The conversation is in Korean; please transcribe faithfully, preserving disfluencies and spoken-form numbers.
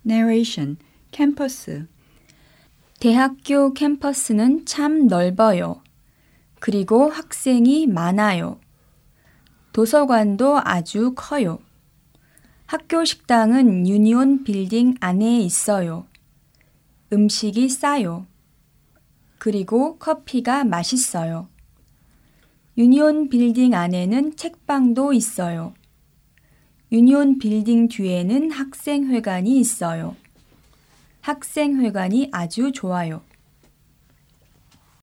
Narration, 캠퍼스. 대학교 캠퍼스는 참 넓어요. 그리고 학생이 많아요. 도서관도 아주 커요. 학교 식당은 유니온 빌딩 안에 있어요. 음식이 싸요. 그리고 커피가 맛있어요. 유니온 빌딩 안에는 책방도 있어요. 유니온 빌딩 뒤에는 학생회관이 있어요. 학생회관이 아주 좋아요.